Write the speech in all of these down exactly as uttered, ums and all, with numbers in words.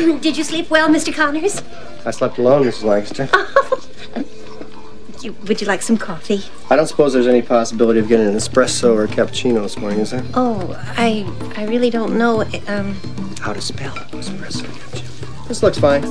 Did you sleep well, Mister Connors? I slept alone, Missus Lancaster. you, would you like some coffee? I don't suppose there's any possibility of getting an espresso or a cappuccino this morning, is there? Oh, I I really don't know. Um, How to spell espresso or cappuccino? This looks fine.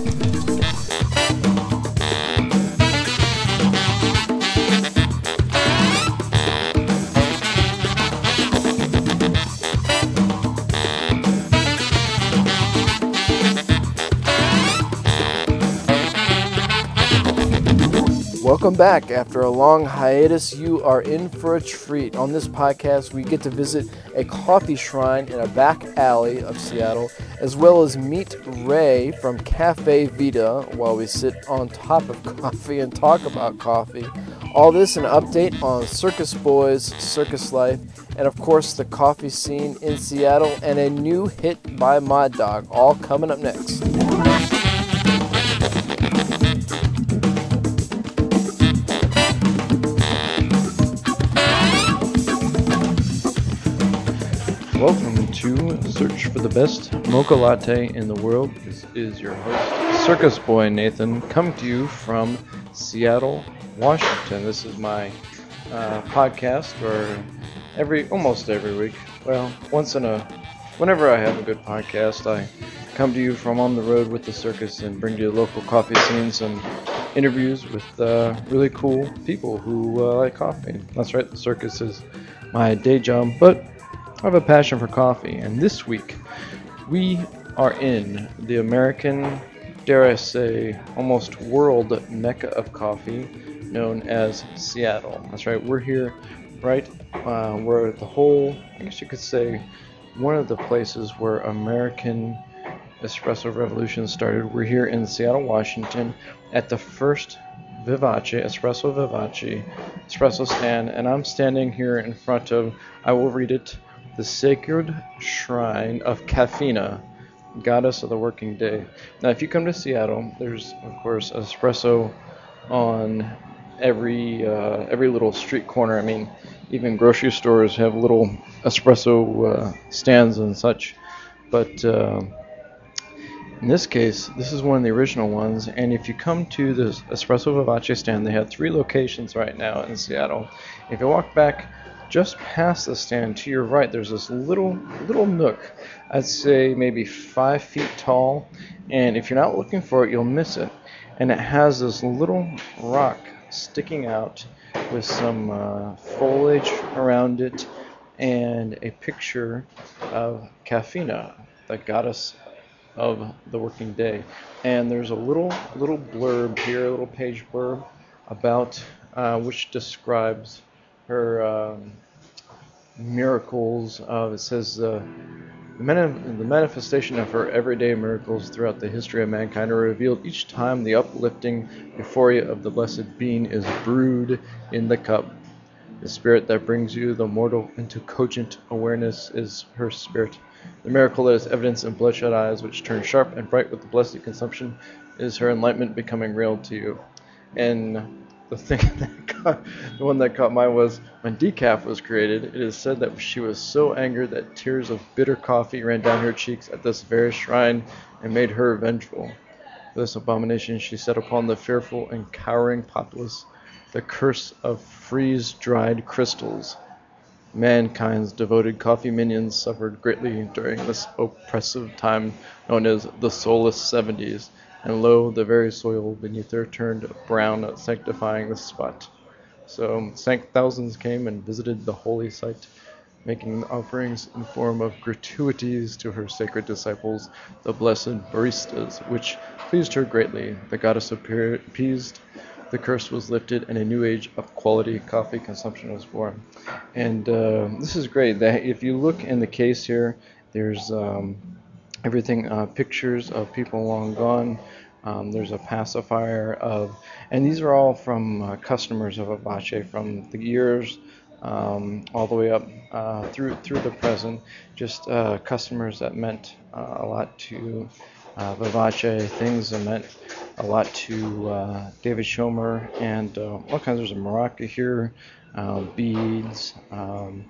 Welcome back. After a long hiatus, you are in for a treat. On this podcast, we get to visit a coffee shrine in a back alley of Seattle, as well as meet Ray from Cafe Vita while we sit on top of coffee and talk about coffee. All this an update on Circus Boys, circus life, and of course the coffee scene in Seattle, and a new hit by Mod Dog, all coming up next. Welcome to Search for the Best Mocha Latte in the World. This is your host, Circus Boy Nathan, coming to you from Seattle, Washington. This is my uh, podcast, or every almost every week. Well, once in a, whenever I have a good podcast, I come to you from on the road with the circus and bring you local coffee scenes and interviews with uh, really cool people who uh, like coffee. That's right, the circus is my day job, but I have a passion for coffee, and this week we are in the American, dare I say, almost world mecca of coffee, known as Seattle. That's right, we're here right uh, where the whole, I guess you could say, one of the places where American espresso revolution started. We're here in Seattle, Washington, at the first Vivace, Espresso Vivace, espresso stand, and I'm standing here in front of, I will read it, the sacred shrine of Caffeina, goddess of the working day. Now, if you come to Seattle, there's, of course, espresso on every uh, every little street corner. I mean, even grocery stores have little espresso uh, stands and such. But uh, in this case, this is one of the original ones. And if you come to the Espresso Vivace stand, they have three locations right now in Seattle. If you walk back just past the stand to your right, there's this little little nook, I'd say maybe five feet tall, and if you're not looking for it, you'll miss it. And it has this little rock sticking out with some uh, foliage around it and a picture of Caffeina, the goddess of the working day. And there's a little little blurb here, a little page blurb about uh, which describes her um, miracles. Uh, it says uh, the, mani- the manifestation of her everyday miracles throughout the history of mankind are revealed each time the uplifting euphoria of the blessed being is brewed in the cup. The spirit that brings you, the mortal, into cogent awareness is her spirit. The miracle that is evidence in bloodshot eyes, which turn sharp and bright with the blessed consumption, is her enlightenment becoming real to you. And the thing that got, the one that caught my was when decaf was created, it is said that she was so angered that tears of bitter coffee ran down her cheeks at this very shrine and made her vengeful. For this abomination she set upon the fearful and cowering populace the curse of freeze-dried crystals. Mankind's devoted coffee minions suffered greatly during this oppressive time known as the Soulless Seventies, and lo, the very soil beneath her turned brown, sanctifying the spot. So thousands came and visited the holy site, making offerings in form of gratuities to her sacred disciples, the blessed baristas, which pleased her greatly. The goddess appeased, the curse was lifted, and a new age of quality coffee consumption was born. And uh, this is great. That if you look in the case here, there's um, everything, uh, pictures of people long gone. Um, there's a pacifier of, and these are all from uh, customers of Vivace from the years um, all the way up uh, through through the present. Just uh, customers that meant uh, a lot to uh, Vivace, things that meant a lot to uh, David Schomer, and uh, all kinds. There's a maraca here, uh, beads, um,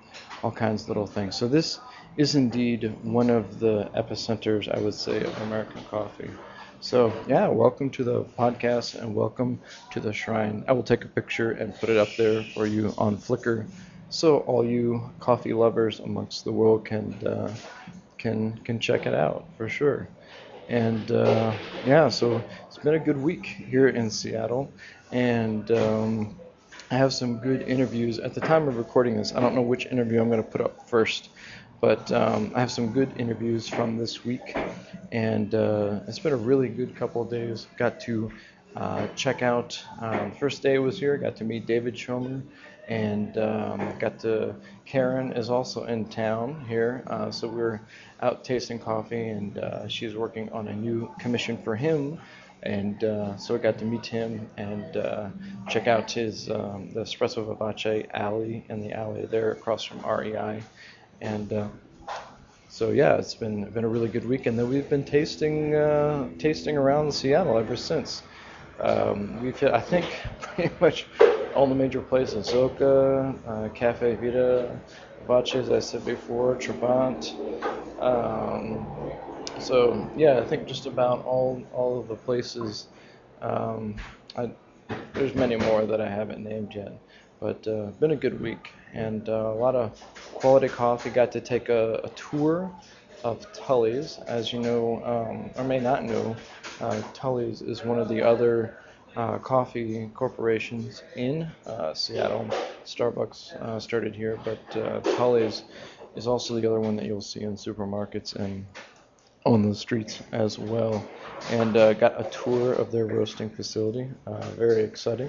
all kinds of little things. So this is indeed one of the epicenters, I would say, of American coffee. So yeah, welcome to the podcast and welcome to the shrine. I will take a picture and put it up there for you on Flickr, so all you coffee lovers amongst the world can uh, can can check it out for sure. And uh, yeah, so it's been a good week here in Seattle, and um, I have some good interviews. At the time of recording this, I don't know which interview I'm going to put up first, but um, I have some good interviews from this week, and uh, it's been a really good couple of days. Got to uh, check out, um, first day I was here, got to meet David Schomer, and um, got to, Karen is also in town here, uh, so we're out tasting coffee, and uh, she's working on a new commission for him. And uh, so I got to meet him and uh, check out his um, the Espresso Vivace alley in the alley there across from R E I. And uh, so yeah, it's been been a really good week. And then we've been tasting uh, tasting around Seattle ever since. Um, we've hit, I think, pretty much all the major places: Zoka, uh, Cafe Vita, Vivace, as I said before, Trabant. Um, So yeah, I think just about all all of the places. Um, I, there's many more that I haven't named yet, but uh, been a good week and uh, a lot of quality coffee. Got to take a, a tour of Tully's, as you know, um, or may not know. Uh, Tully's is one of the other uh, coffee corporations in uh, Seattle. Starbucks uh, started here, but uh, Tully's is also the other one that you'll see in supermarkets and on the streets as well, and uh, got a tour of their roasting facility. Uh, very exciting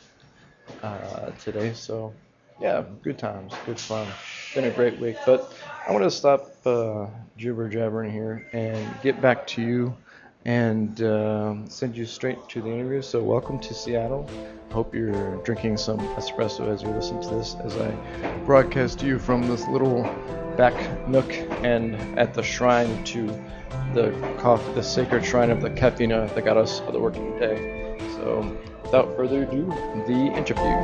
uh, today. So yeah, good times, good fun. Been a great week, but I want to stop uh, jibber jabbering here and get back to you and uh, send you straight to the interview. So welcome to Seattle. Hope you're drinking some espresso as you listen to this, as I broadcast to you from this little back nook and at the shrine to the coffee, the sacred shrine of the Caffeina that got us the working day. So without further ado, the interview.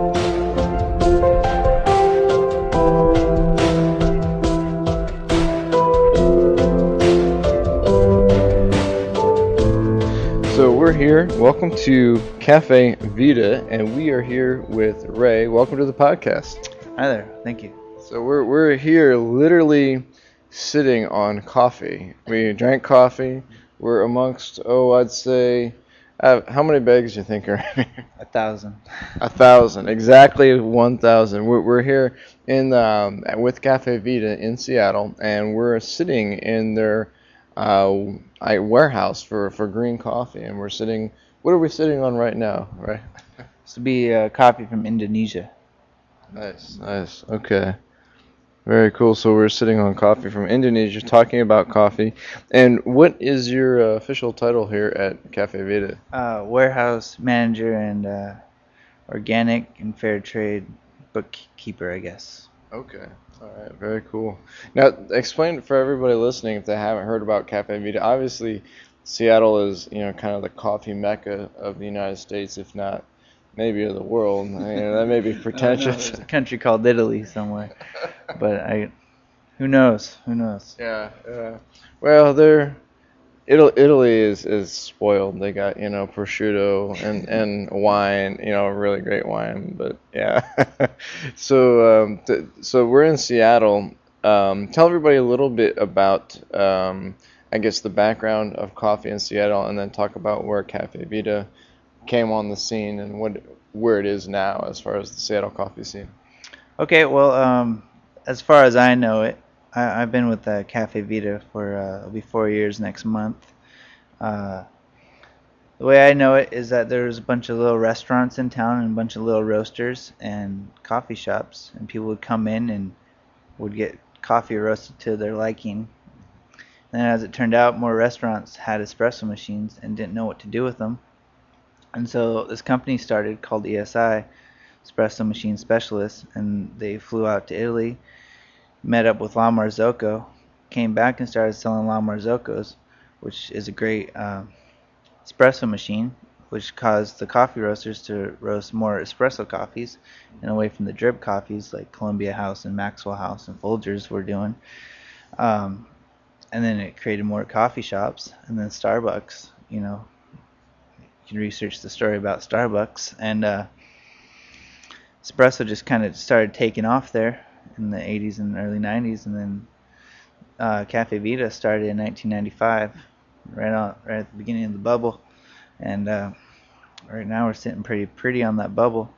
So we're here. Welcome to Cafe Vita, and we are here with Ray. Welcome to the podcast. Hi there. Thank you. So we're we're here literally sitting on coffee. We drank coffee. We're amongst, oh, I'd say, uh, how many bags do you think are in here? A thousand. A thousand, exactly one thousand. We're we're here in um, with Cafe Vita in Seattle, and we're sitting in their uh, I, warehouse for, for green coffee, and we're sitting. What are we sitting on right now? Right. This would be uh, coffee from Indonesia. Nice, nice. Okay. Very cool. So we're sitting on coffee from Indonesia, talking about coffee. And what is your uh, official title here at Cafe Vita? Uh, warehouse manager and uh, organic and fair trade bookkeeper, I guess. Okay. All right. Very cool. Now, explain for everybody listening if they haven't heard about Cafe Vita. Obviously, Seattle is, you know, kind of the coffee mecca of the United States, if not maybe of the world. I mean, that may be pretentious. There's a country called Italy somewhere, but I, who knows? Who knows? Yeah, yeah. Well, they're Italy, Italy is, is spoiled. They got, you know, prosciutto and, and wine, you know, really great wine. But yeah, so um, th- so we're in Seattle. Um, tell everybody a little bit about, um, I guess, the background of coffee in Seattle, and then talk about where Cafe Vita came on the scene and what where it is now as far as the Seattle coffee scene. Okay, well, um, as far as I know it, I, I've been with uh, Cafe Vita for uh, it'll be four years next month. Uh, the way I know it is that there's a bunch of little restaurants in town and a bunch of little roasters and coffee shops, and people would come in and would get coffee roasted to their liking. And as it turned out, more restaurants had espresso machines and didn't know what to do with them. And so this company started called E S I, Espresso Machine Specialists, and they flew out to Italy, met up with La Marzocco, came back and started selling La Marzocco's, which is a great uh, espresso machine, which caused the coffee roasters to roast more espresso coffees and away from the drip coffees like Columbia House and Maxwell House and Folgers were doing. Um, and then it created more coffee shops, and then Starbucks, you know, you can research the story about Starbucks, and uh, espresso just kind of started taking off there in the eighties and early nineties, and then uh, Cafe Vita started in nineteen ninety-five, right on, right at the beginning of the bubble, and uh, right now we're sitting pretty pretty on that bubble,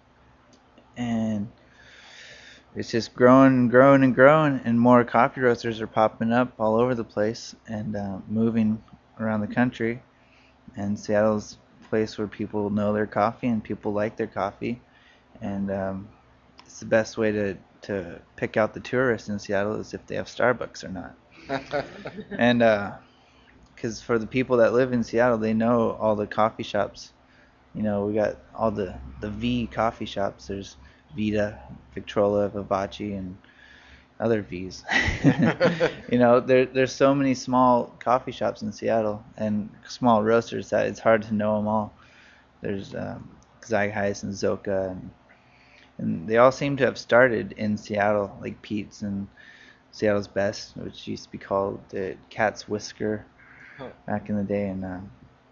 and it's just growing and growing and growing, and more coffee roasters are popping up all over the place and uh, moving around the country, and Seattle's a place where people know their coffee and people like their coffee, and um, it's the best way to to pick out the tourists in Seattle is if they have Starbucks or not. And because uh, for the people that live in Seattle, they know all the coffee shops. You know, we got all the the V coffee shops. There's Vita, Victrola, Vivace, and other V's. You know, there there's so many small coffee shops in Seattle and small roasters that it's hard to know them all. There's um, Zeitgeist and Zoka, and and they all seem to have started in Seattle, like Pete's and Seattle's Best, which used to be called the Cat's Whisker back in the day. And um,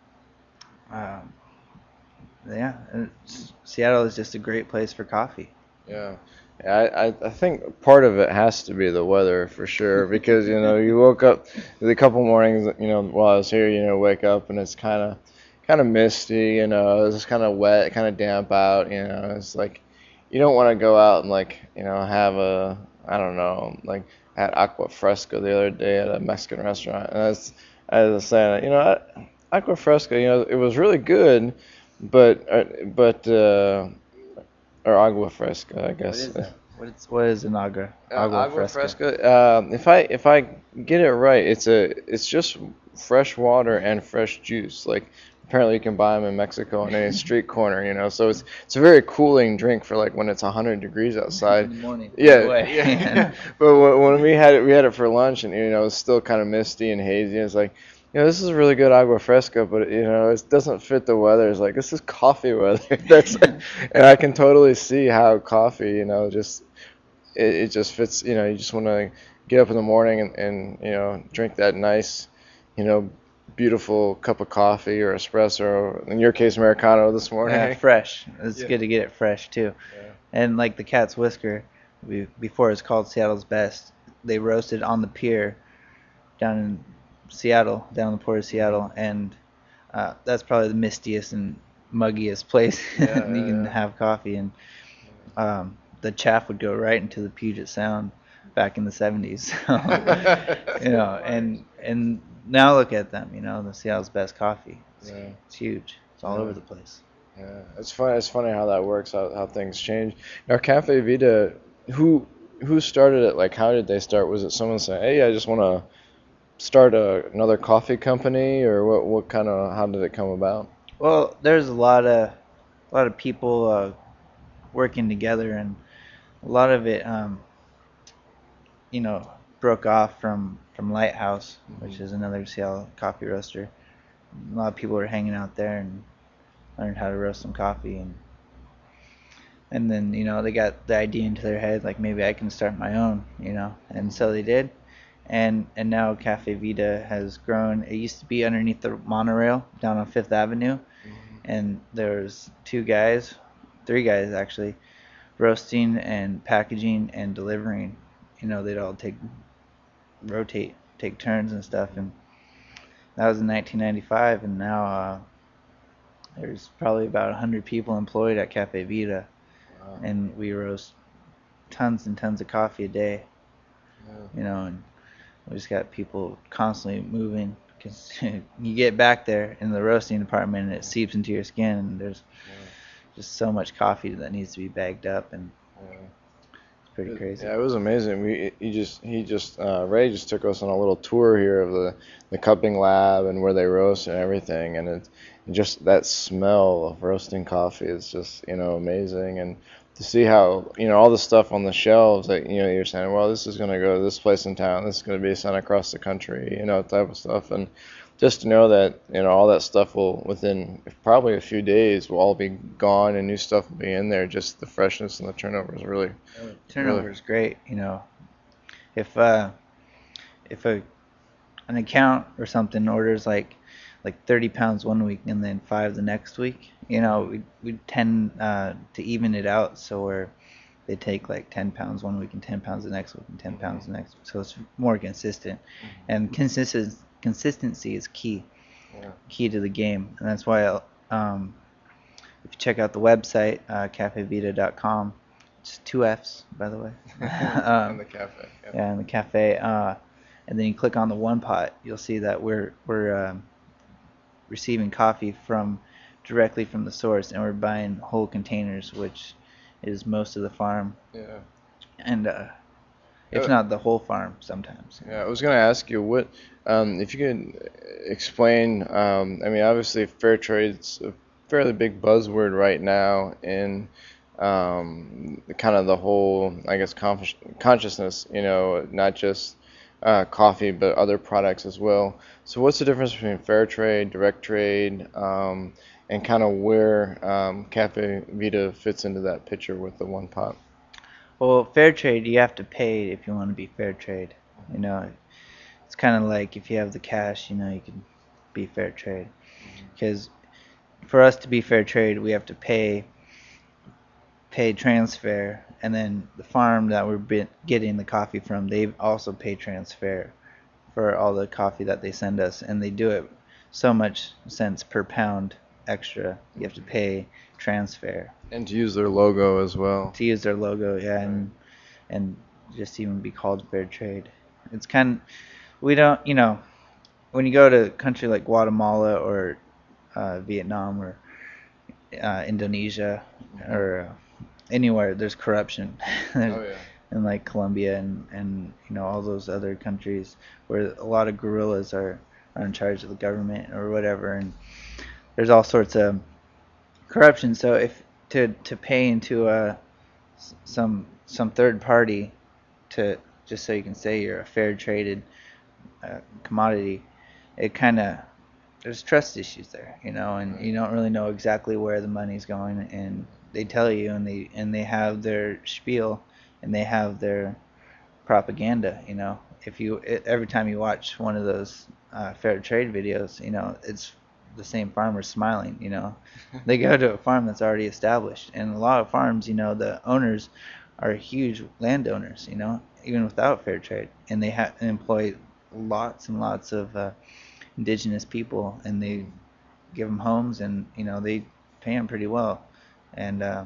um, yeah, it's, Seattle is just a great place for coffee. Yeah. Yeah, I, I I think part of it has to be the weather for sure, because you know you woke up a couple mornings, you know, while I was here, you know, wake up and it's kind of kind of misty, you know, it's kind of wet, kind of damp out, you know, it's like you don't want to go out and like, you know, have a, I don't know, like I had Aqua Fresca the other day at a Mexican restaurant, and I was, I was saying, you know, Aqua Fresca, you know, it was really good, but uh, but uh, or Agua Fresca, I guess. What is that? What is, what is an agua? Agua, uh, agua Fresca. Fresca uh, if I if I get it right, it's a it's just fresh water and fresh juice. Like apparently you can buy them in Mexico on any street corner, you know. So it's it's a very cooling drink for like when it's one hundred degrees outside. In the morning. Yeah, yeah. But when, when we had it, we had it for lunch, and you know it's still kind of misty and hazy. It's like, you know, this is really good Agua Fresca, but you know it doesn't fit the weather. It's like this is coffee weather. That's and I can totally see how coffee, you know, just it, it just fits. You know, you just want to get up in the morning and, and you know drink that nice, you know, beautiful cup of coffee or espresso, or in your case Americano this morning. Yeah, fresh. It's Yeah. good to get it fresh too. Yeah. And like the Cat's Whisker, we, before it was called Seattle's Best, they roasted on the pier down in Seattle, down in the port of Seattle, and uh, that's probably the mistiest and muggiest place Yeah, you yeah, can yeah. have coffee. And um, the chaff would go right into the Puget Sound back in the seventies. So, you know, and and now look at them, you know, the Seattle's Best coffee. It's, Yeah. it's huge. It's all Yeah. over the place. Yeah, it's funny. It's funny how that works. How how things change. Now, Cafe Vita, who who started it? Like, how did they start? Was it someone saying, "Hey, I just want to start a, another coffee company," or what? What kind of? How did it come about? Well, there's a lot of a lot of people uh, working together, and a lot of it, um, you know, broke off from from Lighthouse, which is another Seattle coffee roaster. A lot of people were hanging out there and learned how to roast some coffee, and and then you know they got the idea into their head like maybe I can start my own, you know, and so they did, and and now Cafe Vita has grown. It used to be underneath the monorail down on Fifth Avenue, and there's two guys, three guys actually, roasting and packaging and delivering. You know, they'd all take rotate, take turns and stuff, and that was in nineteen ninety-five, and now uh, there's probably about one hundred people employed at Cafe Vita, Wow. and we roast tons and tons of coffee a day, Yeah. you know, and we just got people constantly moving, because you get back there in the roasting department and it seeps into your skin, and there's Yeah. just so much coffee that needs to be bagged up, and Yeah. it's pretty crazy. Yeah, it was amazing. We he just he just uh, Ray just took us on a little tour here of the the cupping lab and where they roast and everything, and it just that smell of roasting coffee is just you know amazing, and to see how you know all the stuff on the shelves that you know you're saying, well, this is gonna go to this place in town, this is gonna be sent across the country, you know, type of stuff, and just to know that, you know, all that stuff will, within probably a few days, will all be gone and new stuff will be in there. Just the freshness and the turnover is really, Turnover really. is great. You know, if uh, if a an account or something orders like like thirty pounds one week and then five the next week, you know, we we tend uh, to even it out, so we're they take like ten pounds one week and ten pounds the next week and ten pounds the next week. So it's more consistent. And consistent consistency is key, Yeah. key to the game. And that's why um, if you check out the website, uh, cafe vita dot com, it's two F's, by the way. And um, the cafe. Yeah. yeah, in the cafe. Uh, and then you click on the one pot, you'll see that we're we're um, receiving coffee from directly from the source, and we're buying whole containers, which is most of the farm, Yeah. and uh, if Uh, not the whole farm sometimes. Yeah, I was going to ask you what, um, if you could explain. Um, I mean, obviously, fair trade's a fairly big buzzword right now in um, kind of the whole, I guess, consci- consciousness. You know, not just uh, coffee, but other products as well. So, what's the difference between fair trade, direct trade, um, and kind of where um, Cafe Vita fits into that picture with the one pot? Well, fair trade, you have to pay if you want to be fair trade. You know, it's kind of like if you have the cash, you know, you can be fair trade. Because for us to be fair trade, we have to pay pay transfer, and then the farm that we're be- getting the coffee from, they also pay transfer for all the coffee that they send us, and they do it so much cents per pound extra. You have to pay transfer And to use their logo as well. to use their logo, yeah, and and just even be called fair trade. It's kind of, we don't, you know, when you go to a country like Guatemala or uh, Vietnam or uh, Indonesia or uh, anywhere, there's corruption. Oh yeah. In like Colombia and, and you know all those other countries where a lot of guerrillas are, are in charge of the government or whatever, and there's all sorts of corruption. So if to to pay into a some some third party to just so you can say you're a fair traded uh, commodity, it kind of there's trust issues there, you know, and you don't really know exactly where the money's going, and they tell you, and they and they have their spiel, and they have their propaganda, you know. If you every time you watch one of those uh, fair trade videos, you know, it's the same farmer smiling, you know. They go to a farm that's already established, and a lot of farms, you know, the owners are huge landowners, you know, even without fair trade, and they have employ lots and lots of uh, indigenous people, and they give them homes, and you know they pay them pretty well, and uh,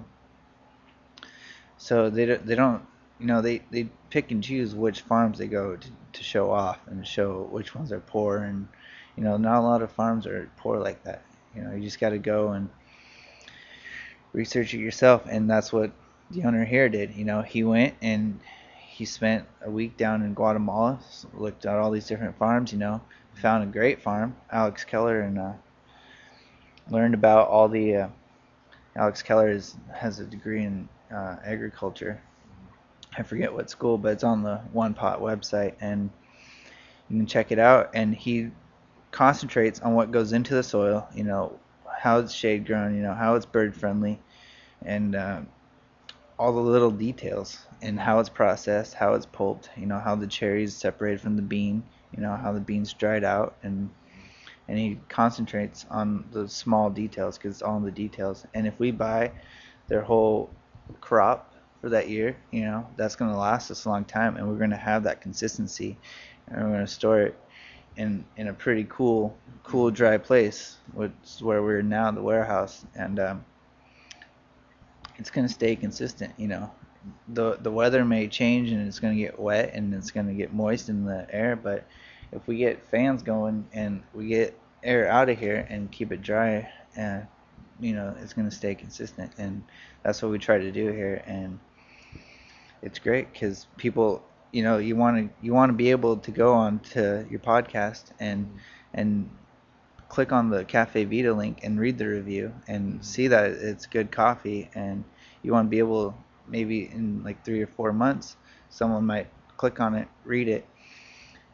so they don't, they don't, you know, they, they pick and choose which farms they go to, to show off and show which ones are poor, and you know not a lot of farms are poor like that. You know, you just got to go and research it yourself, and that's what the owner here did. You know, he went and he spent a week down in Guatemala, looked at all these different farms. You know, found a great farm, Alex Keller, and uh, learned about all the. Uh, Alex Keller is, has a degree in uh, agriculture. I forget what school, but it's on the One Pot website, and you can check it out. And he concentrates on what goes into the soil. You know, how it's shade grown. You know, how it's bird friendly, and uh, all the little details, and how it's processed, how it's pulped. You know, how the cherries separated from the bean. You know, how the beans dried out, and and he concentrates on the small details because it's all in the details. And if we buy their whole crop for that year, you know, that's going to last us a long time, and we're going to have that consistency, and we're going to store it in in a pretty cool, cool, dry place, which is where we're now, the warehouse, and um, it's going to stay consistent. You know, the the weather may change, and it's going to get wet, and it's going to get moist in the air, but if we get fans going and we get air out of here and keep it dry, and you know it's going to stay consistent, and that's what we try to do here. And it's great because people, you know, you want to you want to be able to go on to your podcast and and click on the Cafe Vita link and read the review and see that it's good coffee, and you want to be able, maybe in like three or four months, someone might click on it, read it,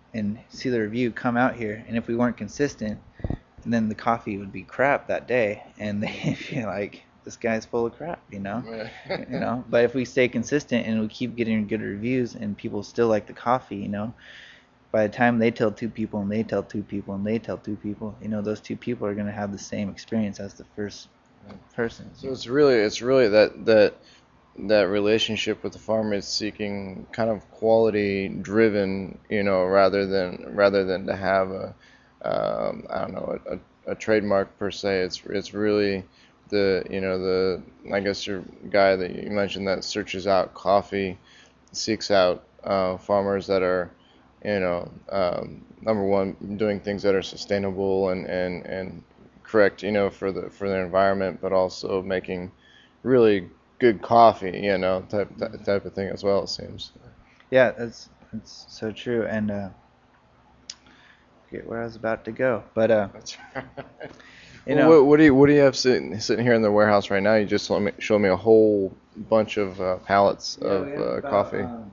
and see the review, come out here, and if we weren't consistent, then the coffee would be crap that day, and they feel like this guy's full of crap, you know, you know. But if we stay consistent and we keep getting good reviews and people still like the coffee, you know, by the time they tell two people and they tell two people and they tell two people, you know, those two people are going to have the same experience as the first person. So it's really it's really that that that relationship with the farmer is seeking kind of quality driven, you know, rather than rather than to have a um, I don't know a, a, a trademark per se. It's it's really the you know the I guess your guy that you mentioned that searches out coffee, seeks out uh, farmers that are you know um, number one doing things that are sustainable and, and, and correct you know for the for the environment, but also making really good coffee you know type type of thing as well, it seems. Yeah, that's that's so true. And uh, I forget where I was about to go, but uh, That's right. you Well, know, what, what do you what do you have sitting sitting here in the warehouse right now? You just let me, show me a whole bunch of uh, pallets yeah, of we have uh, about, coffee. um,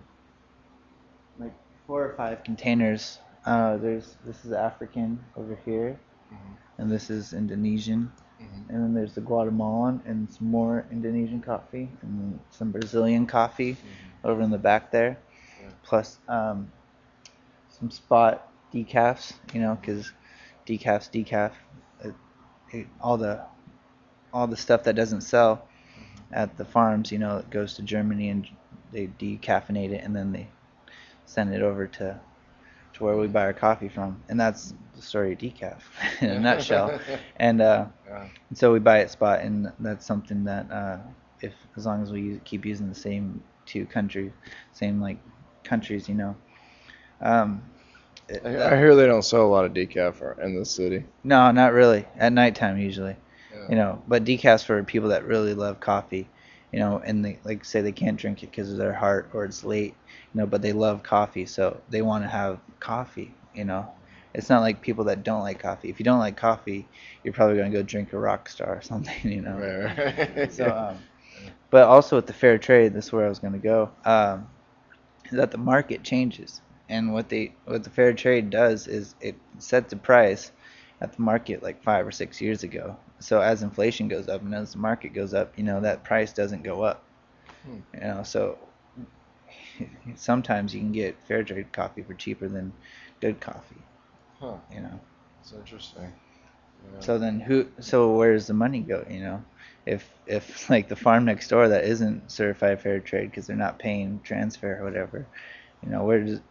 like four or five containers. Uh, there's this is African over here, and this is Indonesian, Mhm. and then there's the Guatemalan and some more Indonesian coffee, and then some Brazilian coffee over in the back there, Yeah. plus um, some spot decafs, you know, because decafs, decaf, it, it, all the all the stuff that doesn't sell at the farms, you know, it goes to Germany and they decaffeinate it and then they send it over to to where we buy our coffee from, and that's the story of decaf in a nutshell. And uh, Yeah. and so we buy it spot, and that's something that uh, if as long as we use, keep using the same two country, same like countries, you know. Um, it, I, that, I hear they don't sell a lot of decaf or- in the city. no, not really. At nighttime usually, Yeah. you know. But decaf's for people that really love coffee, you know, and they like say they can't drink it because of their heart or it's late, you know. But they love coffee, so they want to have coffee, you know. It's not like people that don't like coffee. If you don't like coffee, you're probably gonna go drink a Rockstar or something, you know. Right, right. So, um, but also with the fair trade, this is where I was gonna go. Um, is that the market changes, and what they what the fair trade does is it sets a price at the market like five or six years ago. So as inflation goes up and as the market goes up, you know that price doesn't go up. Hmm. You know, so sometimes you can get fair trade coffee for cheaper than good coffee. Huh. You know. It's interesting. Yeah. So then who? So where does the money go? You know, if if like the farm next door that isn't certified fair trade because they're not paying transfer or whatever, you know, where does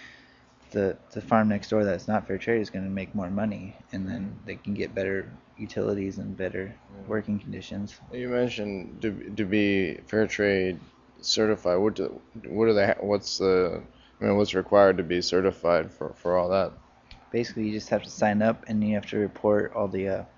the the farm next door that's not fair trade is going to make more money, and then they can get better utilities and better Yeah. working conditions. You mentioned to to be fair trade certified. What do what do they ha- what's the I mean what's required to be certified for for all that? Basically, you just have to sign up and you have to report all the uh,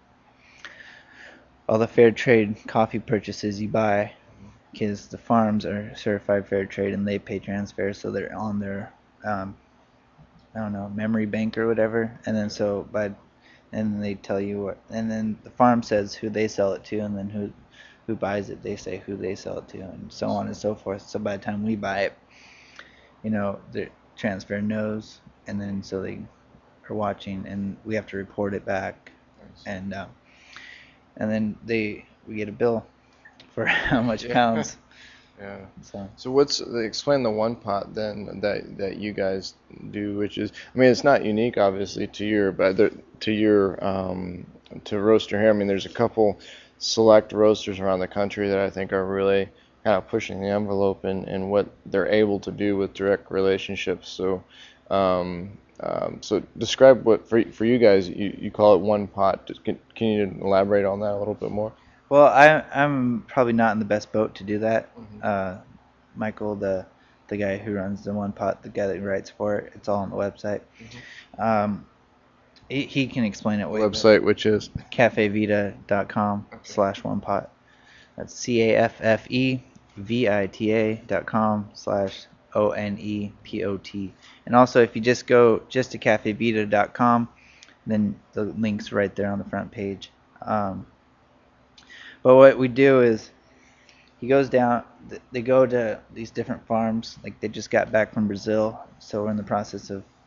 all the fair trade coffee purchases you buy, because the farms are certified fair trade and they pay transfer, so they're on their um, I don't know, memory bank or whatever. And then so by and then they tell you what, and then the farm says who they sell it to, and then who who buys it, they say who they sell it to, and so on and so forth. So by the time we buy it, you know, the transfer knows, and then so they are watching, and we have to report it back, Nice. and uh, and then they we get a bill for how much Yeah. pounds. Yeah. So So what's explain the one pot then that that you guys do, which is I mean it's not unique obviously to your but there, to your um to roaster here. I mean there's a couple select roasters around the country that I think are really kind of pushing the envelope in, in what they're able to do with direct relationships. So um, um, so describe what for for you guys you, you call it one pot. Can, can you elaborate on that a little bit more? well, I I'm probably not in the best boat to do that. Mhm. Uh, Michael, the the guy who runs the one pot, the guy that writes for it, it's all on the website. Um, he, he can explain it way better. Website which is cafevita dot com slash one pot. That's C A F F E V I T A dot com slash O N E P O T. And also, if you just go just to cafevita dot com, then the link's right there on the front page. Um, but what we do is he goes down, th- they go to these different farms. Like they just got back from Brazil, so we're in the process of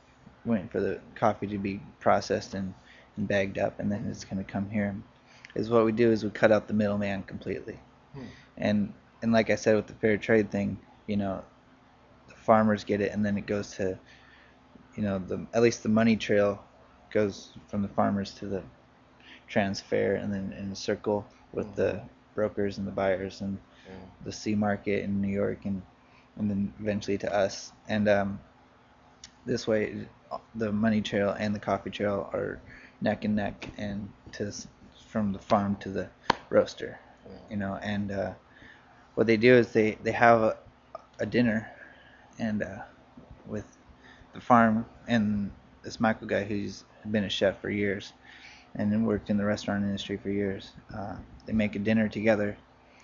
waiting for the coffee to be processed and, and bagged up, and then it's going to come here. Is what we do is we cut out the middleman completely. Hmm. And and like I said with the fair trade thing, you know, the farmers get it, and then it goes to, you know, the at least the money trail goes from the farmers to the transfer, and then in a circle with mm-hmm. the brokers and the buyers and yeah. the C market in New York, and and then eventually to us. And um, this way, the money trail and the coffee trail are neck and neck, and to from the farm to the roaster, yeah. you know. And uh, what they do is they they have a, a dinner, and uh, with the farm and this Michael guy who's been a chef for years and then worked in the restaurant industry for years. Uh, they make a dinner together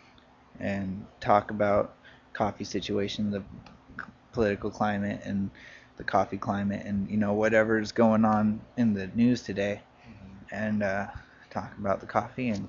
and talk about coffee situation, the political climate, and the coffee climate, and you know whatever's going on in the news today, mm-hmm. and uh, talk about the coffee and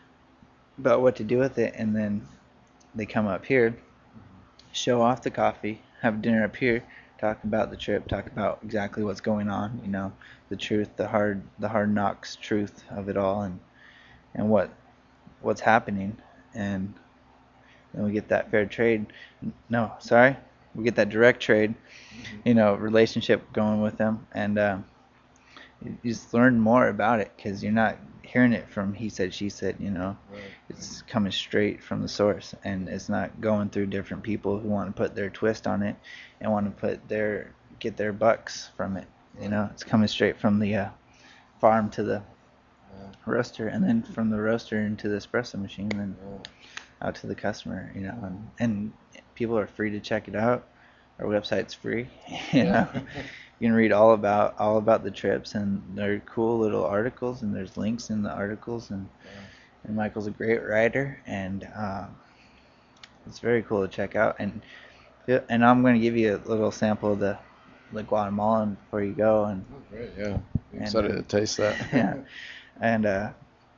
about what to do with it. And then they come up here, show off the coffee, have dinner up here, talk about the trip, talk about exactly what's going on, you know, the truth, the hard, the hard knocks truth of it all, and and what what's happening. And then we get that fair trade. No, sorry, we get that direct trade, you know, relationship going with them, and um, you, you just learn more about it because you're not hearing it from he said, she said, you know. Right. It's coming straight from the source, and it's not going through different people who want to put their twist on it and want to put their get their bucks from it. You know, it's coming straight from the uh, farm to the yeah. roaster, and then from the roaster into the espresso machine, and then yeah. out to the customer. You know, and, and people are free to check it out. Our website's free. You know, you can read all about all about the trips, and they're cool little articles, and there's links in the articles, and. Yeah. And Michael's a great writer, and um, it's very cool to check out. And and I'm going to give you a little sample of the, the Guatemalan before you go. And oh, great, yeah. I'm excited uh, to taste that. yeah, and uh,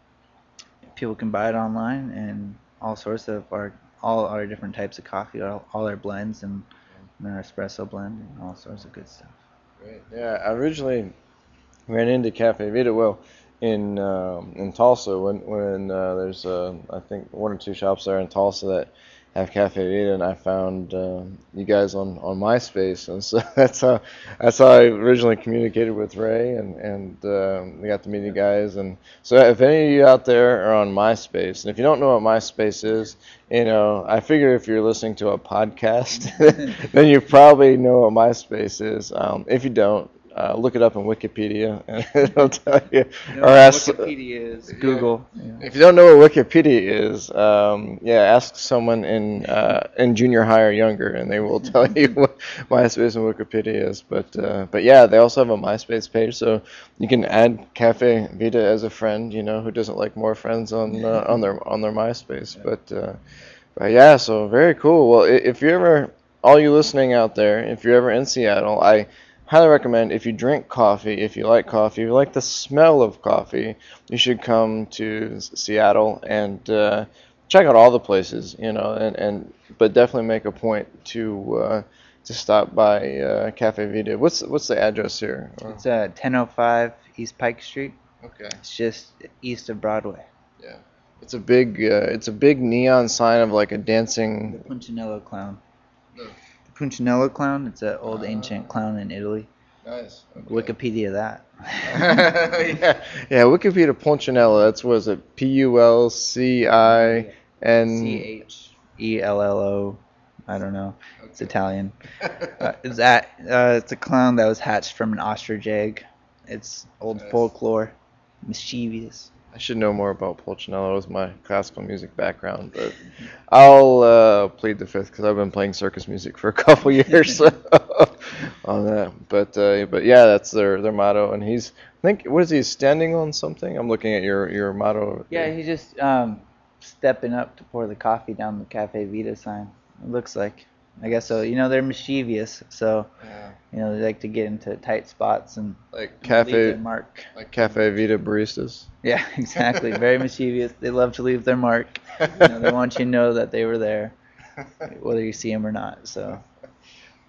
people can buy it online, and all sorts of our all our different types of coffee, all, all our blends, and, and our espresso blend, and all sorts of good stuff. Great. Yeah, I originally ran into Cafe Vita. Well. In um, in Tulsa, when when uh, there's uh, I think one or two shops there in Tulsa that have Cafe Vita, and I found uh, you guys on, on MySpace, and so that's how that's how I originally communicated with Ray, and and uh, we got to meet you guys. And so if any of you out there are on MySpace, and if you don't know what MySpace is, you know, I figure if you're listening to a podcast, then you probably know what MySpace is. Um, if you don't. Uh, look it up on Wikipedia, and it'll tell you. you know or ask, Wikipedia is Google. Yeah. If you don't know what Wikipedia is, um, yeah, ask someone in uh, in junior high or younger, and they will tell you what MySpace and Wikipedia is. But uh, but yeah, they also have a MySpace page, so you can add Cafe Vita as a friend. You know, who doesn't like more friends on uh, on their on their MySpace? Yeah. But uh, but yeah, so very cool. Well, if you're ever, all you listening out there, if you're ever in Seattle, I highly recommend, if you drink coffee, if you like coffee, if you like the smell of coffee, you should come to Seattle and uh, check out all the places, you know, and, and but definitely make a point to uh, to stop by uh, Cafe Vita. What's what's the address here? It's uh, ten oh five East Pike Street. Okay. It's just east of Broadway. Yeah. It's a big uh, it's a big neon sign of like a dancing. The Punchinello clown. No. Punchinello clown. It's an old uh, ancient clown in Italy. Nice. Okay. Wikipedia that. yeah, yeah. Wikipedia Punchinello. That's what is it? P U L C I N C H E L L O. I don't know. Okay. It's Italian. uh, it's at. Uh, it's a clown that was hatched from an ostrich egg. It's old nice. Folklore. Mischievous. I should know more about Pulcinella with my classical music background, but I'll uh, plead the fifth because I've been playing circus music for a couple years on that. But uh, but yeah, that's their their motto. And he's, I think, what is he, standing on something? I'm looking at your, your motto. Yeah, he's just um, stepping up to pour the coffee down the Cafe Vita sign. It looks like. I guess so. You know, they're mischievous, so yeah. You know, they like to get into tight spots and like cafe leave their mark. Like Cafe Vita baristas. Yeah, exactly. Very mischievous. They love to leave their mark. You know, they want you to know that they were there, whether you see them or not. So.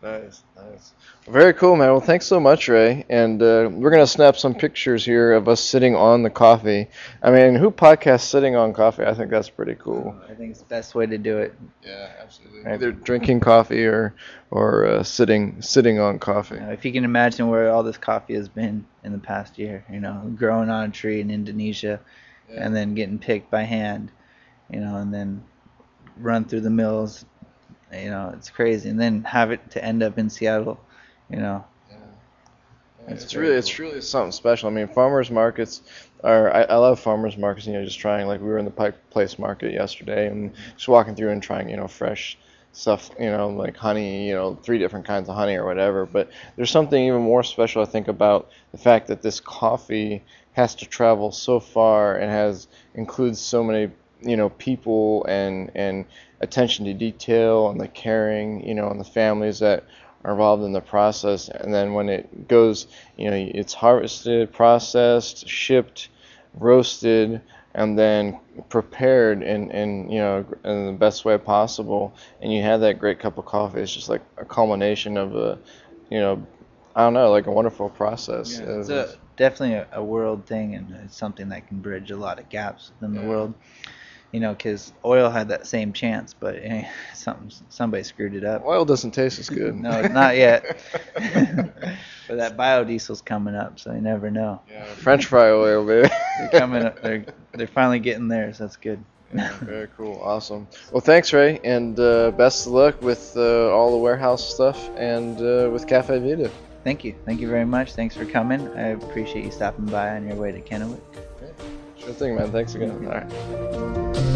Nice, nice. Very cool, man. Well, thanks so much, Ray. And uh, we're going to snap some pictures here of us sitting on the coffee. I mean, who podcasts sitting on coffee? I think that's pretty cool. I think it's the best way to do it. Yeah, absolutely. Right. Either drinking coffee or or uh, sitting sitting on coffee. You know, if you can imagine where all this coffee has been in the past year, you know, growing on a tree in Indonesia, Yeah. and then getting picked by hand, you know, and then run through the mills, you know, it's crazy, and then have it to end up in Seattle, you know. It's, It's really, very it's cool. truly something special. I mean, farmers markets are. I, I love farmers markets. You know, just trying. Like we were in the Pike Place Market yesterday, and just walking through and trying, you know, fresh stuff. You know, like honey. You know, three different kinds of honey or whatever. But there's something even more special, I think, about the fact that this coffee has to travel so far and has includes so many, you know, people and and attention to detail and the caring, you know, and the families that are involved in the process. And then when it goes, you know, it's harvested, processed, shipped, roasted, and then prepared in, in you know in the best way possible, and you have that great cup of coffee. It's just like a culmination of a, you know, I don't know, like a wonderful process. Yeah, it's a, definitely a, a world thing, and it's something that can bridge a lot of gaps within the Yeah. world. You know, because oil had that same chance, but eh, something somebody screwed it up. Oil doesn't taste as good. No, not yet. But that biodiesel's coming up, so you never know. Yeah, French fry oil, baby. They're coming up. They're they're finally getting there, so that's good. Yeah, very cool. Awesome. Well, thanks, Ray, and uh, best of luck with uh, all the warehouse stuff and uh, with Cafe Vita. Thank you. Thank you very much. Thanks for coming. I appreciate you stopping by on your way to Kennewick. Sure thing, man. Thanks again. All right.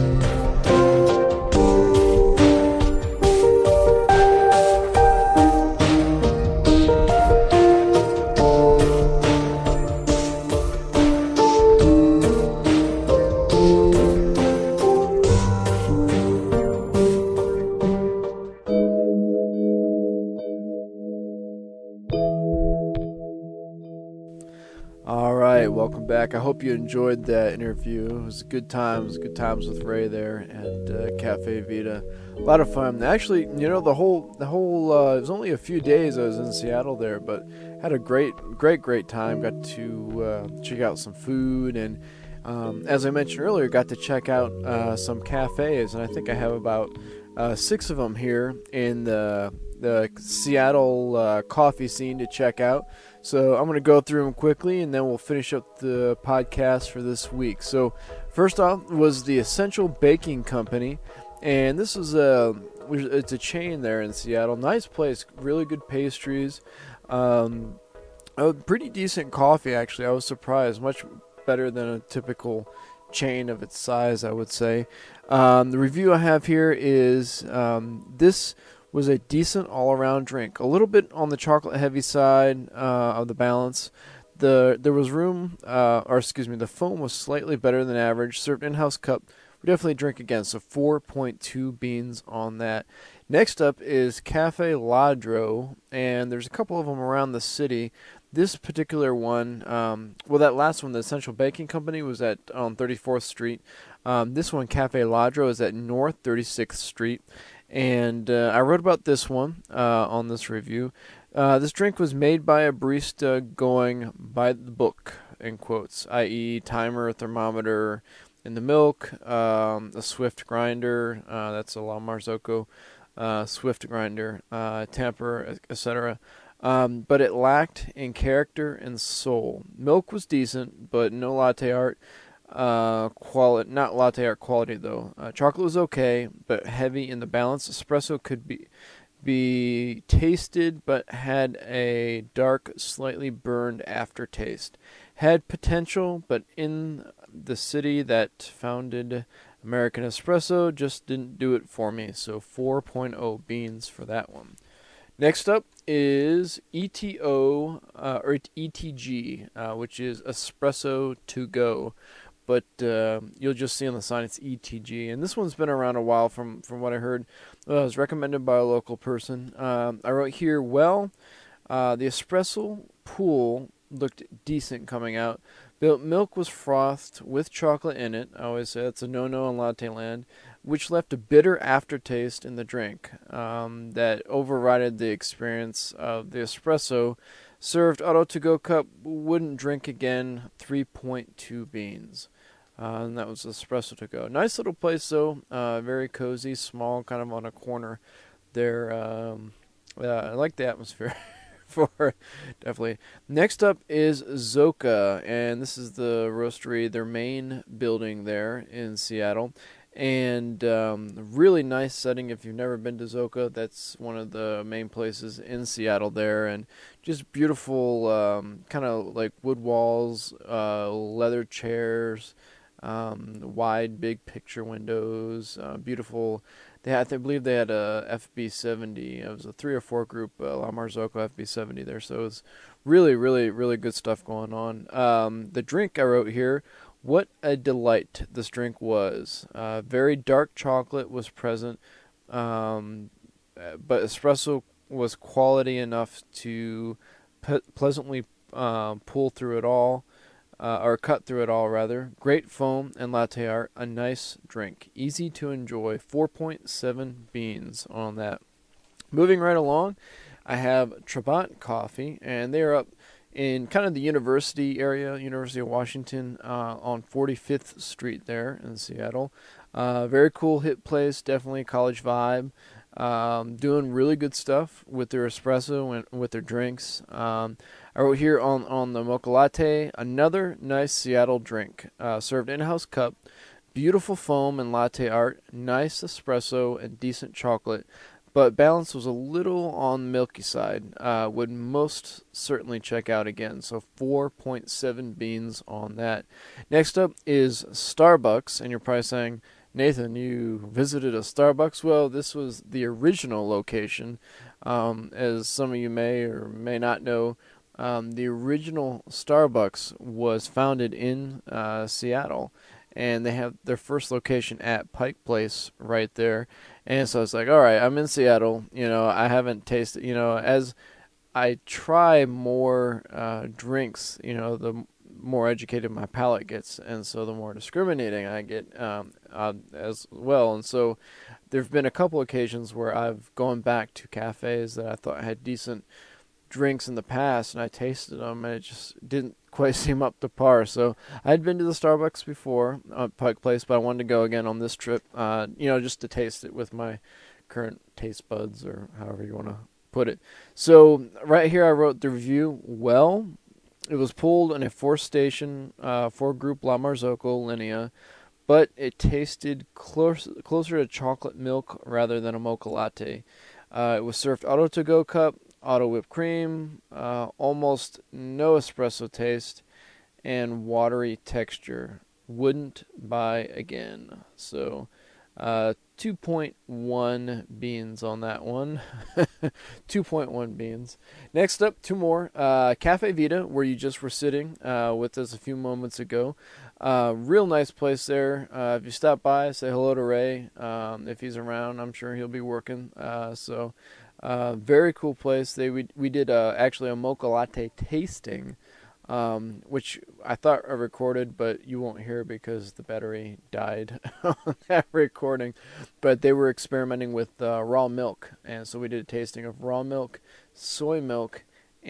All right, welcome back. I hope you enjoyed that interview. It was good times, good times with Ray there at uh, Cafe Vita. A lot of fun. Actually, you know, the whole the whole uh, it was only a few days I was in Seattle there, but had a great, great, great time. Got to uh, check out some food, and um, as I mentioned earlier, got to check out uh, some cafes, and I think I have about uh, six of them here in the the Seattle uh, coffee scene to check out. So I'm going to go through them quickly, and then we'll finish up the podcast for this week. So first off was the Essential Baking Company, and this is a it's a chain there in Seattle. Nice place, really good pastries, um, a pretty decent coffee actually. I was surprised, much better than a typical chain of its size, I would say. Um, the review I have here is um, this was a decent all-around drink. A little bit on the chocolate-heavy side uh, of the balance. The there was room, uh, or excuse me, the foam was slightly better than average. Served in-house cup. We definitely drink again. So four point two beans on that. Next up is Cafe Ladro, and there's a couple of them around the city. This particular one, um, well, that last one, the Essential Baking Company, was at on thirty-fourth Street. Um, this one, Cafe Ladro, is at North thirty-sixth Street. And uh, I wrote about this one uh, on this review. Uh, this drink was made by a barista going by the book, in quotes, that is timer, thermometer in the milk, um, a Swift grinder, uh, that's a La Marzocco uh, Swift grinder, uh, tamper, et cetera. Um, but it lacked in character and soul. Milk was decent, but no latte art. Uh, quality, not latte art quality though. Uh, chocolate was okay, but heavy in the balance. Espresso could be be tasted, but had a dark, slightly burned aftertaste. Had potential, but in the city that founded American Espresso, just didn't do it for me. So four point oh beans for that one. Next up is E T O uh, or E T G, uh, which is Espresso to Go. But uh, you'll just see on the sign it's E T G. And this one's been around a while from, from what I heard. Uh, it was recommended by a local person. Um, I wrote here, well, uh, the espresso pool looked decent coming out. Milk was frothed with chocolate in it. I always say that's a no-no in latte land. which left a bitter aftertaste in the drink um, that overrided the experience of the espresso. Served auto to go cup, wouldn't drink again, three point two beans. Uh, and that was espresso to go. Nice little place though, uh, very cozy, small, kind of on a corner there. Um, uh, I like the atmosphere for definitely. Next up is Zoka, and this is the roastery, their main building there in Seattle. And um, really nice setting if you've never been to Zoka. That's one of the main places in Seattle there. And just beautiful um, kind of like wood walls, uh, leather chairs, um, wide big picture windows, uh, beautiful. They had, I believe they had a F B seventy. It was a three or four group uh, La Marzocco F B seventy there. So it was really, really, really good stuff going on. Um, the drink I wrote here, what a delight this drink was. Uh, very dark chocolate was present, um, but espresso was quality enough to pe- pleasantly uh, pull through it all, uh, or cut through it all, rather. Great foam and latte art, a nice drink. Easy to enjoy, four point seven beans on that. Moving right along, I have Trabant Coffee, and they're up in kind of the university area, University of Washington, uh, on forty-fifth Street there in Seattle. Uh, very cool, hip place, definitely college vibe. Um, doing really good stuff with their espresso and with their drinks. Um, I wrote here on, on the mocha latte, another nice Seattle drink, uh, served in-house cup, beautiful foam and latte art, nice espresso and decent chocolate. But balance was a little on the milky side. Uh, would most certainly check out again. So four point seven beans on that. Next up is Starbucks. And you're probably saying, Nathan, you visited a Starbucks? Well, this was the original location. Um, as some of you may or may not know, um, the original Starbucks was founded in uh, Seattle. And they have their first location at Pike Place right there. And so it's like, all right, I'm in Seattle. You know, I haven't tasted, you know, as I try more uh, drinks, you know, the more educated my palate gets. And so the more discriminating I get um, uh, as well. And so there have been a couple occasions where I've gone back to cafes that I thought had decent drinks in the past, and I tasted them, and it just didn't quite seem up to par. So I'd been to the Starbucks before at Pike Place, but I wanted to go again on this trip, uh, you know, just to taste it with my current taste buds, or however you want to put it. So right here I wrote the review. Well, it was pulled in a four-station, uh, four-group La Marzocco linea, but it tasted close, closer to chocolate milk rather than a mocha latte. Uh, it was served auto to-go cup, auto whipped cream, uh, almost no espresso taste, and watery texture. Wouldn't buy again. So uh, two point one beans on that one. two point one beans. Next up, two more. Uh, Cafe Vita, where you just were sitting uh, with us a few moments ago. Uh, real nice place there. Uh, if you stop by, say hello to Ray. Um, if he's around, I'm sure he'll be working. Uh, so uh, very cool place. They we we did uh, actually a mocha latte tasting, um, which I thought I recorded, but you won't hear because the battery died on that recording. But they were experimenting with uh, raw milk, and so we did a tasting of raw milk, soy milk,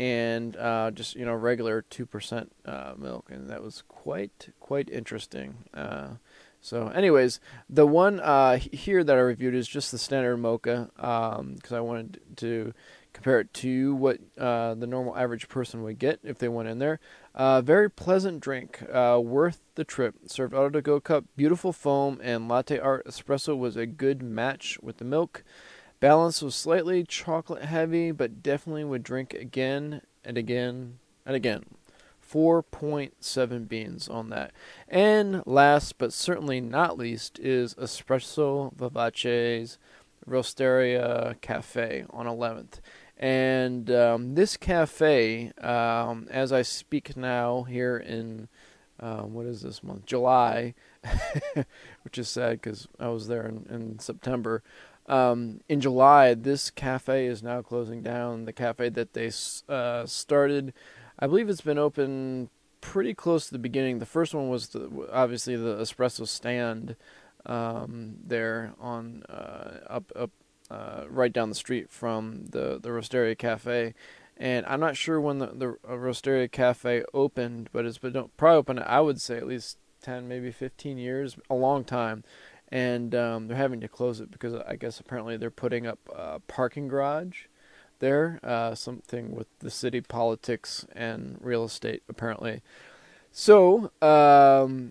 and uh, just, you know, regular two percent uh, milk, and that was quite quite interesting. Uh, so anyways, the one uh, here that I reviewed is just the standard mocha, because um, I wanted to compare it to what uh, the normal average person would get if they went in there. Uh, very pleasant drink, uh, worth the trip. Served auto to go cup, beautiful foam, and latte art espresso was a good match with the milk. Balance was slightly chocolate heavy, but definitely would drink again and again and again. four point seven beans on that. And last but certainly not least is Espresso Vivace's Roasteria Cafe on eleventh. And um, this cafe, um, as I speak now here in, um, what is this month? July, which is sad because I was there in, in September. Um, in July, this cafe is now closing down. The cafe that they uh, started, I believe it's been open pretty close to the beginning. The first one was the, obviously the espresso stand um, there on uh, up up uh, right down the street from the the Roasteria Cafe. And I'm not sure when the the Roasteria Cafe opened, but it's been probably open, I would say, at least ten, maybe fifteen years, a long time. And um, they're having to close it because I guess apparently they're putting up a parking garage there, uh, something with the city politics and real estate apparently. So um,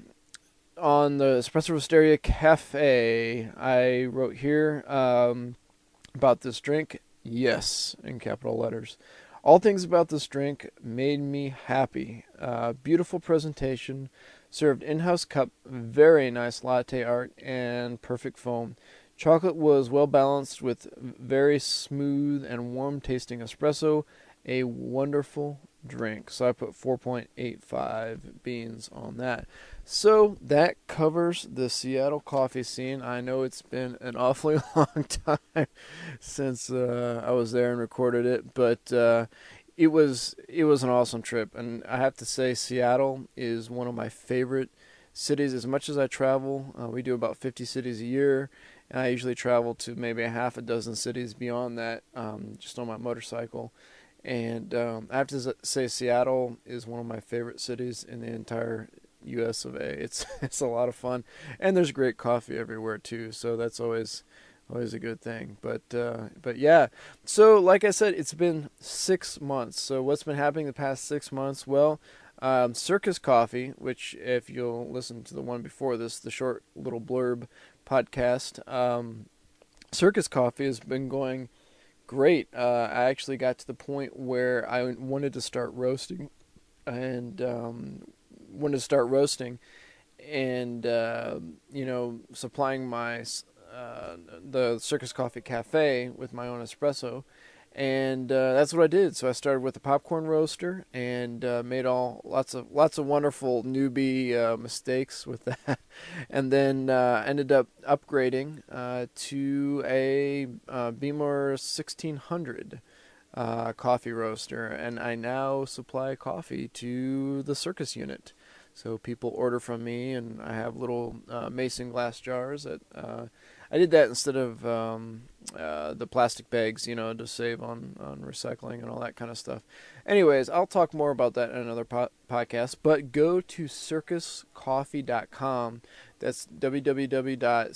on the Espresso Roasteria Cafe, I wrote here um, about this drink. Yes, in capital letters. All things about this drink made me happy. Uh, beautiful presentation, served in-house cup, very nice latte art, and perfect foam. Chocolate was well balanced with very smooth and warm tasting espresso. A wonderful drink. So I put four point eight five beans on that. So that covers the Seattle coffee scene. I know it's been an awfully long time since uh, I was there and recorded it, but uh, it was it was an awesome trip. And I have to say, Seattle is one of my favorite cities. As much as I travel, uh, we do about fifty cities a year, and I usually travel to maybe a half a dozen cities beyond that, um, just on my motorcycle. And um, I have to say, Seattle is one of my favorite cities in the entire U S of A. It's it's a lot of fun, and there's great coffee everywhere too. So that's always always a good thing. But uh, but yeah. So like I said, it's been six months. So what's been happening the past six months? Well, um, Circus Coffee, which if you'll listen to the one before this, the short little blurb podcast, um, Circus Coffee has been going great. Uh, I actually got to the point where I wanted to start roasting, and um, wanted to start roasting, and uh, you know, supplying my uh, the Circus Coffee Cafe with my own espresso, and uh, that's what I did. So I started with a popcorn roaster and uh, made all lots of lots of wonderful newbie uh, mistakes with that, and then uh, ended up upgrading uh, to a uh, Beamer sixteen hundred uh, coffee roaster, and I now supply coffee to the Circus unit. So people order from me, and I have little uh, mason glass jars that uh, I did that instead of um, uh, the plastic bags, you know, to save on, on recycling and all that kind of stuff. Anyways, I'll talk more about that in another po- podcast, but go to circus coffee dot com. That's w w w dot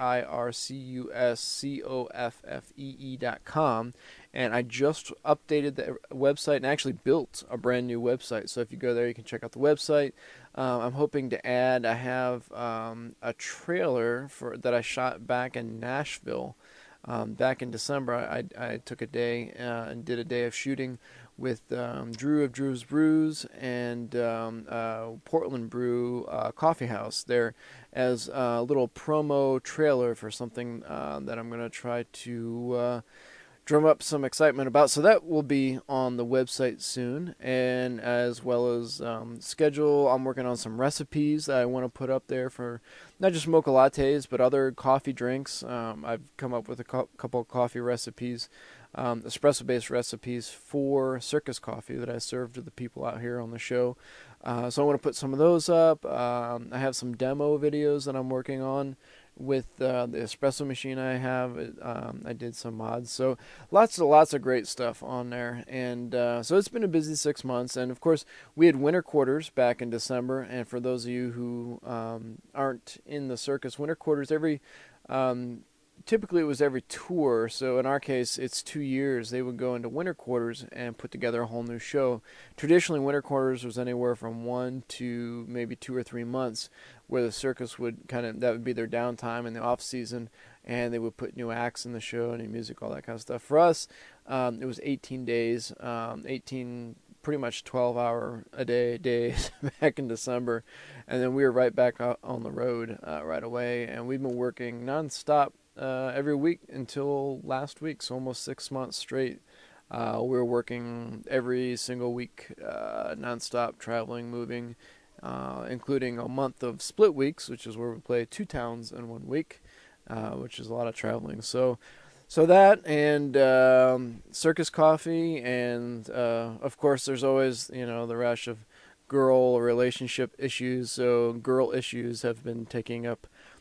circuscoffee dot com. And I just updated the website and actually built a brand new website. So if you go there, you can check out the website. Um, I'm hoping to add, I have um, a trailer for that I shot back in Nashville. Um, back in December, I, I took a day uh, and did a day of shooting with um, Drew of Drew's Brews and um, uh, Portland Brew uh, Coffee House there as a little promo trailer for something uh, that I'm going to try to uh, drum up some excitement about. So that will be on the website soon, and as well as um, schedule. I'm working on some recipes that I want to put up there for not just mocha lattes, but other coffee drinks. Um, I've come up with a co- couple of coffee recipes, um, espresso-based recipes for Circus Coffee that I serve to the people out here on the show. Uh, so I want to put some of those up. Um, I have some demo videos that I'm working on with uh, the espresso machine I have. um, I did some mods, so lots of lots of great stuff on there, and uh, so it's been a busy six months. And of course, we had winter quarters back in December. And for those of you who um, aren't in the circus, winter quarters every um, typically it was every tour. So in our case, it's two years. They would go into winter quarters and put together a whole new show. Traditionally, winter quarters was anywhere from one to maybe two or three months, where the circus would kind of, that would be their downtime in the off season, and they would put new acts in the show, new music, all that kind of stuff. For us, um, it was eighteen days, um, eighteen pretty much twelve hour a day days back in December, and then we were right back out on the road uh, right away, and we've been working nonstop uh, every week until last week, so almost six months straight. Uh, we were working every single week, uh, nonstop, traveling, moving, uh, including a month of split weeks, which is where we play two towns in one week, uh, which is a lot of traveling. So, so that and um, Circus Coffee, and uh, of course, there's always, you know, the rush of girl relationship issues. So, girl issues have been taking up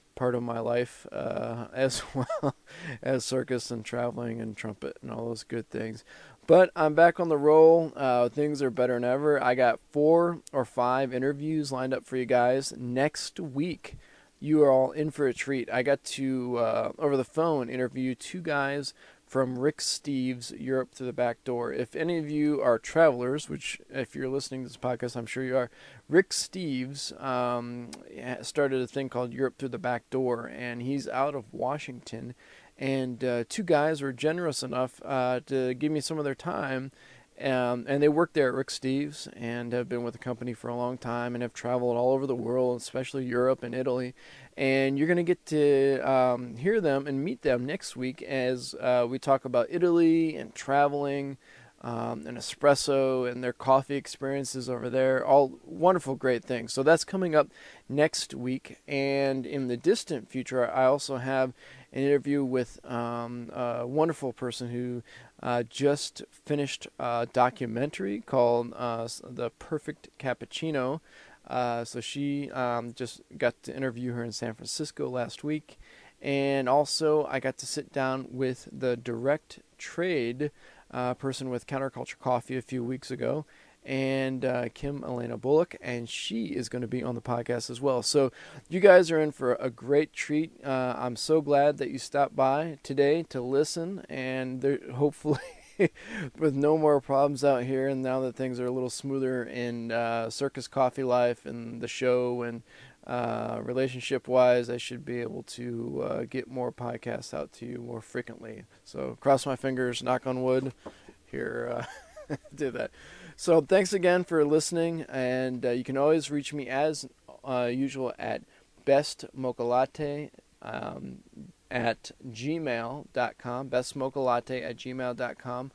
part of my life, uh, as well as circus and traveling and trumpet and all those good things. But I'm back on the roll. Uh, things are better than ever. I got four or five interviews lined up for you guys next week. You are all in for a treat. I got to, uh, over the phone, interview two guys from Rick Steves' Europe Through the Back Door. If any of you are travelers, which if you're listening to this podcast, I'm sure you are, Rick Steves um, started a thing called Europe Through the Back Door, and he's out of Washington. And uh, two guys were generous enough uh, to give me some of their time. Um, and they work there at Rick Steves and have been with the company for a long time and have traveled all over the world, especially Europe and Italy. And you're going to get to um, hear them and meet them next week as uh, we talk about Italy and traveling um, and espresso and their coffee experiences over there. All wonderful, great things. So that's coming up next week. And in the distant future, I also have an interview with um, a wonderful person who uh, just finished a documentary called uh, The Perfect Cappuccino. Uh, so she um, just got to interview her in San Francisco last week. And also I got to sit down with the direct trade uh, person with Counterculture Coffee a few weeks ago, and uh, Kim Elena Bullock, and she is going to be on the podcast as well. So you guys are in for a great treat. Uh, I'm so glad that you stopped by today to listen, and there, hopefully with no more problems out here, and now that things are a little smoother in uh, Circus Coffee life and the show and uh, relationship-wise, I should be able to uh, get more podcasts out to you more frequently. So cross my fingers, knock on wood, here, uh, do that. So thanks again for listening, and uh, you can always reach me as uh, usual at bestmochalatte um, at gmail dot com, bestmochalatte at gmail dot com,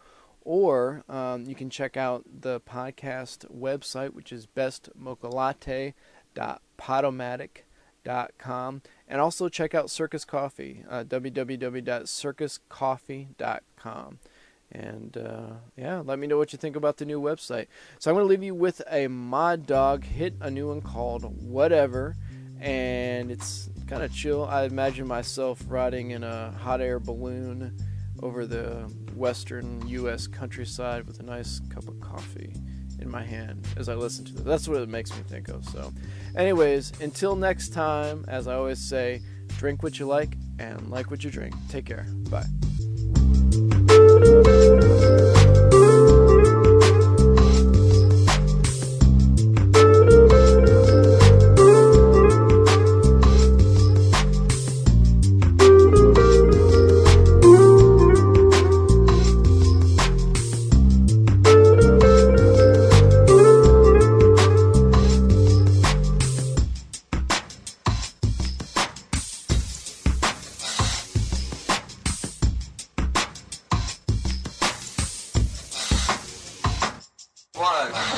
or um, you can check out the podcast website, which is bestmochalatte dot podomatic dot com, and also check out Circus Coffee, uh, w w w dot circus coffee dot com. And, uh, yeah, let me know what you think about the new website. So I'm going to leave you with a Mod Dog hit, a new one called Whatever. And it's kind of chill. I imagine myself riding in a hot air balloon over the western U S countryside with a nice cup of coffee in my hand as I listen to it. That's what it makes me think of. So, anyways, until next time, as I always say, drink what you like and like what you drink. Take care. Bye. One.